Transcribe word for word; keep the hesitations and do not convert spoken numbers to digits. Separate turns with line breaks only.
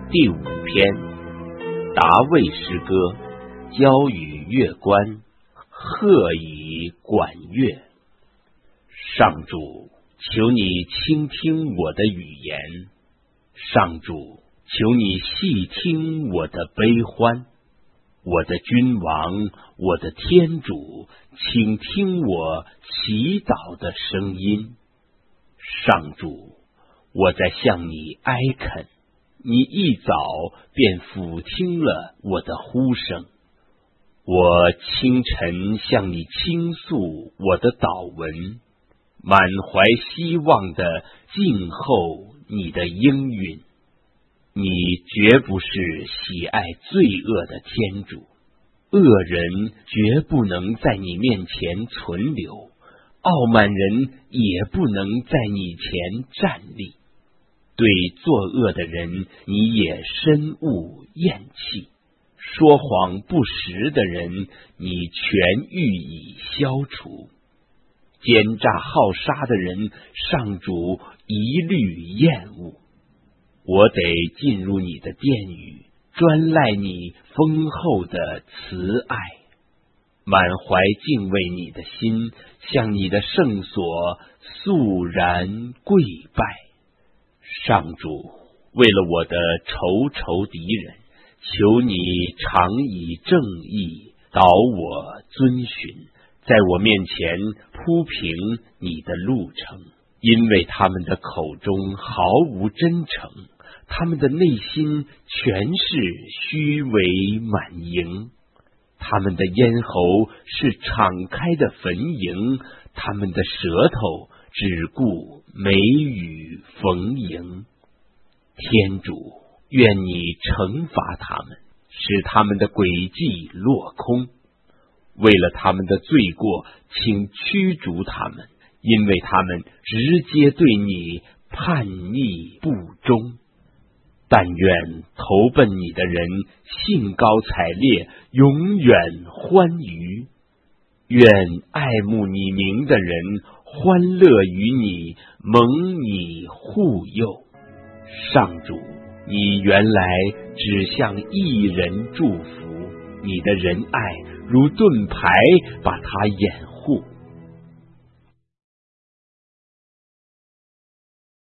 第五篇，达味诗歌，交与乐官，贺以管乐。上主，求你倾听我的语言，上主，求你细听我的悲欢。我的君王，我的天主，请听我祈祷的声音。上主，我在向你哀恳，你一早便俯听了我的呼声。我清晨向你倾诉我的祷文，满怀希望地静候你的应允。你绝不是喜爱罪恶的天主，恶人绝不能在你面前存留，傲慢人也不能在你前站立。对作恶的人，你也深恶厌弃；说谎不实的人，你全予以消除；奸诈好杀的人，上主一律厌恶。我得进入你的殿宇，专赖你丰厚的慈爱，满怀敬畏你的心，向你的圣所肃然跪拜。上主，为了我的仇仇敌人，求你常以正义导我遵循，在我面前铺平你的路程，因为他们的口中毫无真诚，他们的内心全是虚伪满盈，他们的咽喉是敞开的坟茔，他们的舌头只顾美语逢迎。天主，愿你惩罚他们，使他们的诡计落空。为了他们的罪过，请驱逐他们，因为他们直接对你叛逆不忠。但愿投奔你的人兴高采烈，永远欢愉；愿爱慕你名的人欢乐于你，蒙你护佑。上主，你原来只向一人祝福，你的仁爱如盾牌把他掩